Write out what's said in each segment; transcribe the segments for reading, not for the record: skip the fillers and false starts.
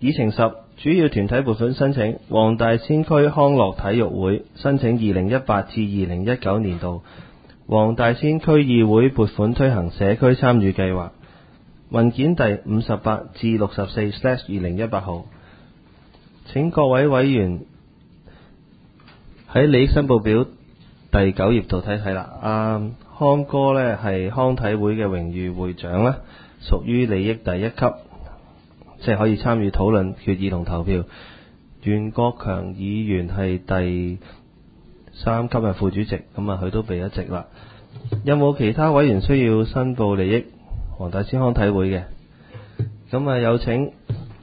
議程10主要團體撥款申請，黃大仙區康樂體育會申請2018至2019年度黃大仙區議會撥款推行社區參與計劃，文件第58至64/2018號。請各位委員喺利益申報表第9頁度睇睇啦。康哥呢係康體會嘅榮譽會長啦，屬於利益第1級，即係可以參與討論、決議同投票。袁國強議員係第3級嘅副主席，佢都避一席啦。有冇其他委員需要申報利益？黃大仙康體會嘅，有請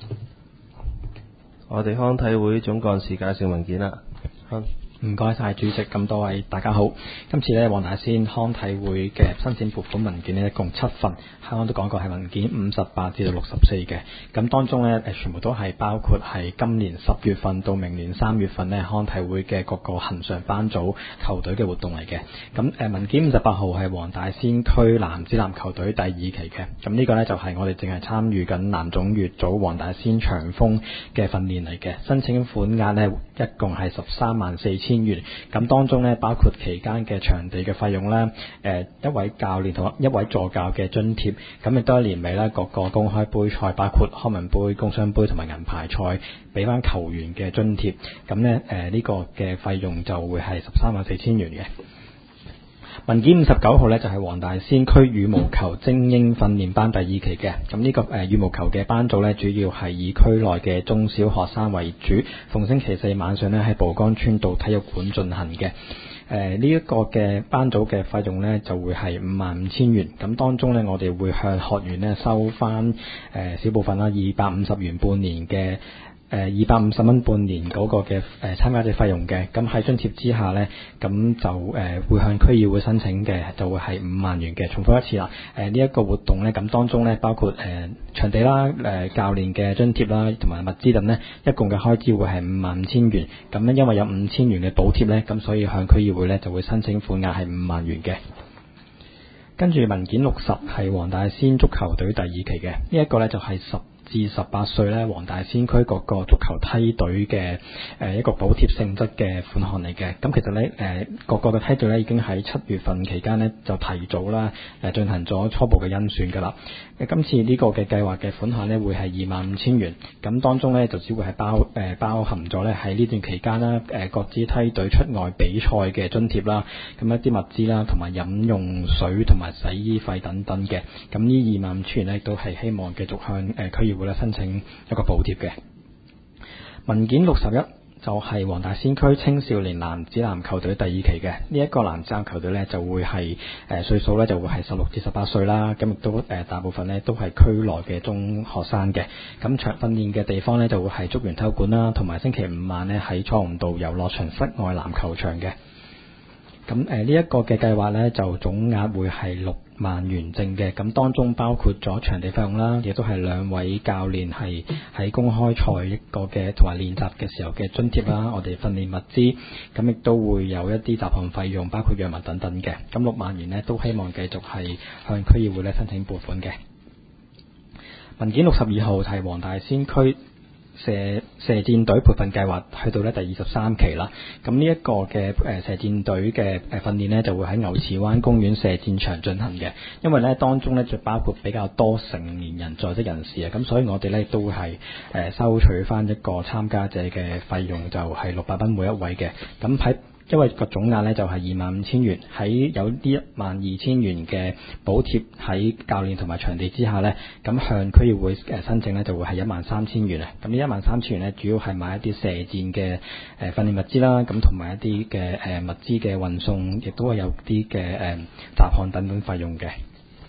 我哋康體會總幹事介紹文件啦。 唔該晒主席，咁多位大家好。今次呢，黃大仙康體會嘅申請撥款文件呢，一共7份，啱啱都講過係文件58至64嘅。咁當中呢，全部都係包括係今年10月份到明年3月份呢，康體會嘅各個恆常班組球隊嘅活動嚟嘅。咁文件58號係黃大仙區男子籃球隊第2期嘅。咁呢個呢，就係我哋淨係參與緊男總乙組黃大仙長風嘅訓練嚟嘅。申請款額呢，一共係134000元，咁當中呢，包括期間嘅場地嘅費用啦，一位教練同一位助教嘅津貼，咁亦都係年尾啦各個公開杯賽，包括康文杯、工商杯同埋銀牌賽，俾翻球員嘅津貼，咁呢，呢個嘅費用就會係134000元嘅。文件59號呢，就係黃大仙區羽毛球精英訓練班第2期嘅。咁呢個羽毛球嘅班組呢，主要係以區內嘅中小學生為主，逢星期4晚上呢，喺寶崗村道體育館進行嘅。呢一個嘅班組嘅費用呢，就會係55000元。咁當中呢，我哋會向學員呢收翻小部分啦，250元半年嘅。250蚊半年嗰個嘅參加者費用嘅，咁喺津貼之下呢，咁就會向區議會申請嘅，就會係5萬元嘅。重複一次啦，呢一個活動呢，咁當中呢，包括場地啦、教練嘅津貼啦，同埋物資等呢，一共嘅開支會係55000元。咁呢，因為有5000元嘅補貼呢，咁所以向區議會呢就會申請款額係5萬元嘅。跟住文件60係黃大仙足球隊第2期嘅，呢一個呢，就係10至18歲咧，黃大仙區各個足球梯隊嘅一個補貼性質嘅款項嚟嘅。咁其實咧各個嘅梯隊咧已經喺7月份期間咧就提早啦進行咗初步嘅甄選㗎啦。今次呢個嘅計劃嘅款項咧會係25000元，咁當中咧就只會係包含咗咧喺呢段期間啦各支梯隊出外比賽嘅津貼啦，咁一啲物資啦，同埋飲用水同埋洗衣費等等嘅。咁呢25000元咧都係希望繼續向區議會咧申請一個補貼嘅。文件61就係黃大仙區青少年男子籃球隊第2期嘅。呢一個男子籃球隊咧就會係歲數咧就會係16至18歲啦，咁亦都大部分咧都係區內嘅中學生嘅。咁場訓練嘅地方咧就會係竹園體育館啦，同埋星期5晚咧喺彩虹道遊樂場室外籃球場嘅。咁呢一個嘅計劃呢，就總額會係6萬元正嘅，咁當中包括咗場地費用啦，亦都係2位教練係喺公開賽一個嘅同埋練習嘅時候嘅津貼啦，我哋訓練物資，咁亦都會有一啲雜項費用，包括藥物等等嘅。咁6萬元呢，都希望繼續係向區議會咧申請撥款嘅。文件62號係黃大仙區射箭隊培訓計劃去到咧第23期啦，咁呢一個嘅射箭隊嘅訓練呢，就會喺牛池灣公園射箭場進行嘅，因為呢當中呢，就包括比較多成年人在職人士啊，咁所以我哋呢都會係收取翻一個參加者嘅費用，就係600蚊每一位嘅，咁喺因為個總額呢就係25000元，喺有啲12000元嘅補貼喺教練同埋場地之下呢，咁向區議會申請呢就會係13000元啊。咁呢13000元呢，主要係買一啲射箭嘅訓練物資啦，咁同埋一啲嘅物資嘅運送，亦都係有啲嘅雜項等等費用嘅。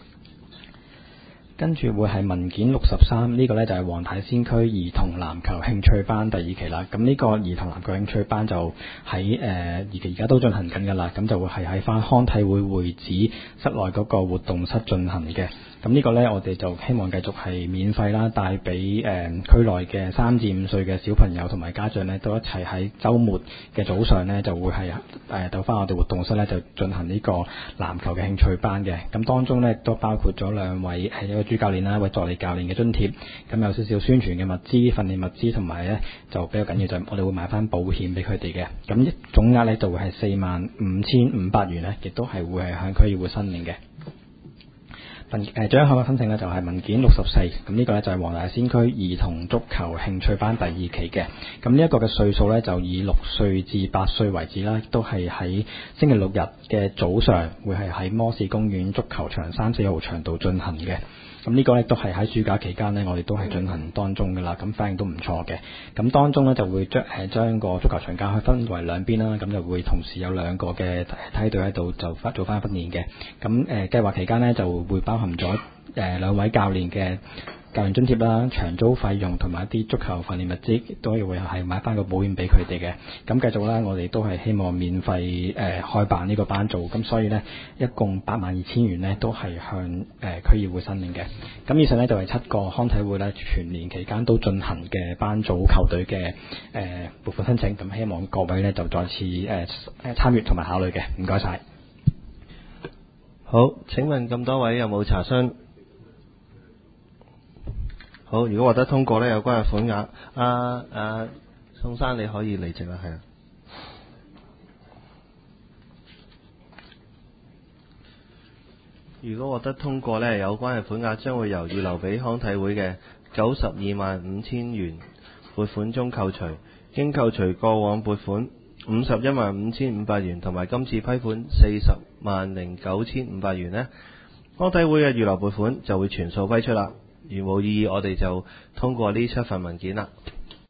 跟住會係文件63，呢個呢就係黃大仙區兒童籃球興趣班第2期啦。咁呢個兒童籃球興趣班就喺而家都進行緊㗎啦。咁就會係喺翻康體會會址室內嗰個活動室進行嘅。 咁呢個呢，我哋就希望繼續係免費啦，帶俾區內嘅3至5歲嘅小朋友同埋家長呢，都一齊喺週末嘅早上呢，就會係到翻我哋活動室呢，就進行呢個籃球嘅興趣班嘅。咁當中呢，都包括咗2位一個主教練啦，一位助理教練嘅津貼。咁有少少宣傳嘅物資、訓練物資，同埋呢就比較緊要就係我哋會買翻保險俾佢哋嘅。咁總額呢，就會係45,500元呢，亦都係會係向區議會申領嘅。最後一項嘅申請呢，就係文件64，咁呢個呢，就係黃大仙區兒童足球興趣班第2期嘅。咁呢一個嘅歲數呢，就以6歲至8歲為止啦，都係喺星期六日嘅早上會係喺摩士公園足球場3、4號場度進行嘅。咁呢個呢，都係喺暑假期間呢，我哋都係進行當中㗎啦，咁反應都唔錯嘅。咁當中呢，就會將個足球場架去分為2邊啦，咁就會同時有2個嘅梯隊喺度就做翻訓練嘅。咁計劃期間呢，就會包含咗2位教練嘅教練津貼啦、長租費用同埋一啲足球訓練物資，都會係買翻個保險俾佢哋嘅。咁繼續啦，我哋都係希望免費開辦呢個班組，咁所以呢，一共82,000元呢都係向區議會申領嘅。咁以上呢，就係7個康體會呢全年期間都進行嘅班組球隊嘅撥款申請，咁希望各位呢就再次參與同埋考慮嘅。唔該晒。 好，請問咁多位有冇查詢？好，如果獲得通過呢，有關嘅款額，宋生你可以離席啦，係啊。如果獲得通過呢，有關嘅款額將會由預留俾康體會嘅925000元撥款中扣除，經扣除過往撥款515500元同埋今次批款4009,500元呢，康體會嘅預留撥款就會全數批出啦。如無異議，我哋就通過呢7份文件啦。